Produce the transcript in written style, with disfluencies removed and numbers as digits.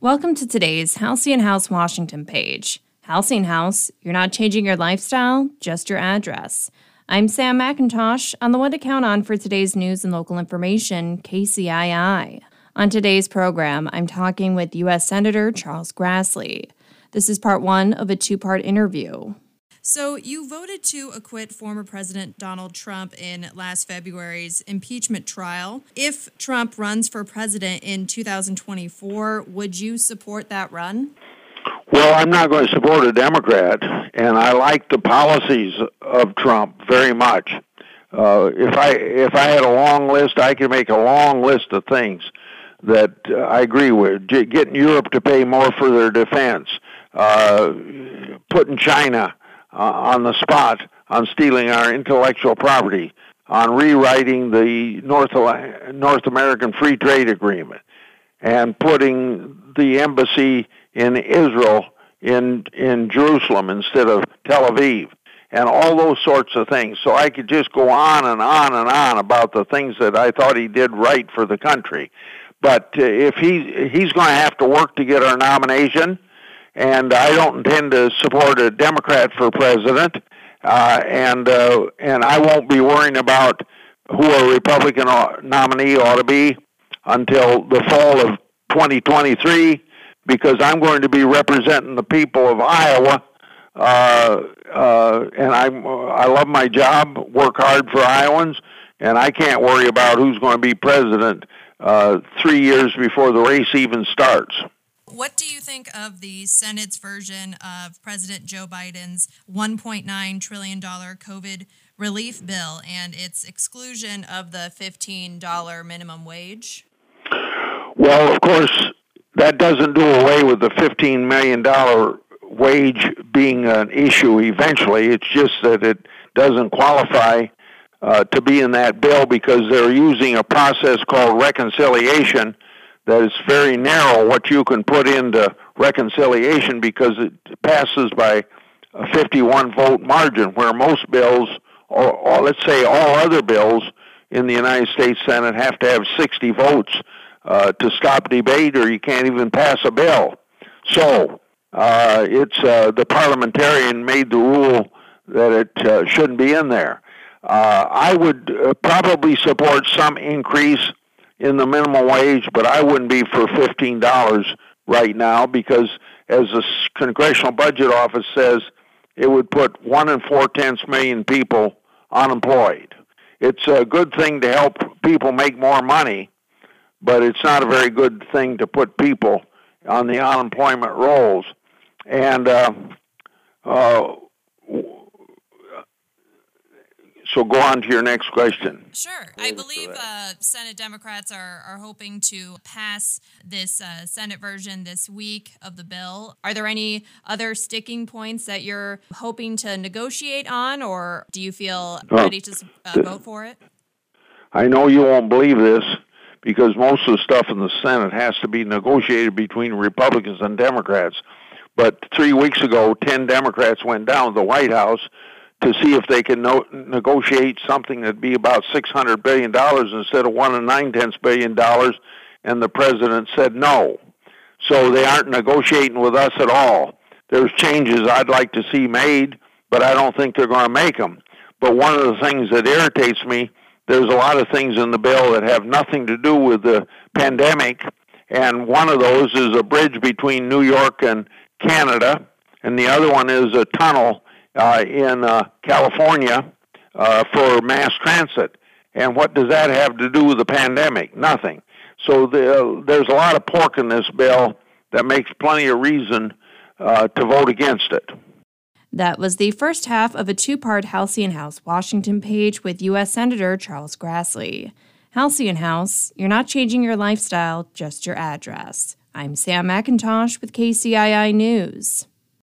Welcome to today's Halcyon House Washington page. Halcyon House, you're not changing your lifestyle, just your address. I'm Sam McIntosh on the one to count on for today's news and local information, KCII. On today's program, I'm talking with U.S. Senator Charles Grassley. This is part one of a two-part interview. So you voted to acquit former President Donald Trump in last February's impeachment trial. If Trump runs for president in 2024, would you support that run? Well, I'm not going to support a Democrat, and I like the policies of Trump very much. If I had a long list, I could make a long list of things that I agree with. Getting Europe to pay more for their defense, putting China on the spot on stealing our intellectual property, on rewriting the North American Free Trade Agreement, and putting the embassy in Israel in Jerusalem instead of Tel Aviv, and all those sorts of things. So I could just go on and on and on about the things that I thought he did right for the country. But if he's going to have to work to get our nomination, and I don't intend to support a Democrat for president, and I won't be worrying about who a Republican nominee ought to be until the fall of 2023, because I'm going to be representing the people of Iowa, and I love my job, work hard for Iowans, and I can't worry about who's going to be president 3 years before the race even starts. What do you think of the Senate's version of President Joe Biden's $1.9 trillion COVID relief bill and its exclusion of the $15 minimum wage? Well, of course, that doesn't do away with the $15 million wage being an issue eventually. It's just that it doesn't qualify to be in that bill because they're using a process called reconciliation that is very narrow what you can put into reconciliation because it passes by a 51-vote margin, where most bills, or let's say all other bills in the United States Senate, have to have 60 votes to stop debate, or you can't even pass a bill. So it's the parliamentarian made the rule that it shouldn't be in there. I would probably support some increase in the minimum wage, but I wouldn't be for $15 right now because, as the Congressional Budget Office says, it would put 1 4/10 million people unemployed. It's a good thing to help people make more money, but it's not a very good thing to put people on the unemployment rolls. And so go on to your next question. Sure. I believe Senate Democrats are hoping to pass this Senate version this week of the bill. Are there any other sticking points that you're hoping to negotiate on, or do you feel ready to vote for it? I know you won't believe this because most of the stuff in the Senate has to be negotiated between Republicans and Democrats. But 3 weeks ago, 10 Democrats went down to the White House to see if they can negotiate something that'd be about $600 billion instead of $1 9/10 billion, and the president said no. So they aren't negotiating with us at all. There's changes I'd like to see made, but I don't think they're going to make them. But one of the things that irritates me, there's a lot of things in the bill that have nothing to do with the pandemic, and one of those is a bridge between New York and Canada, and the other one is a tunnel in California for mass transit. And what does that have to do with the pandemic? Nothing. So there's a lot of pork in this bill that makes plenty of reason to vote against it. That was the first half of a two-part Halcyon House Washington page with U.S. Senator Charles Grassley. Halcyon House, you're not changing your lifestyle, just your address. I'm Sam McIntosh with KCII News.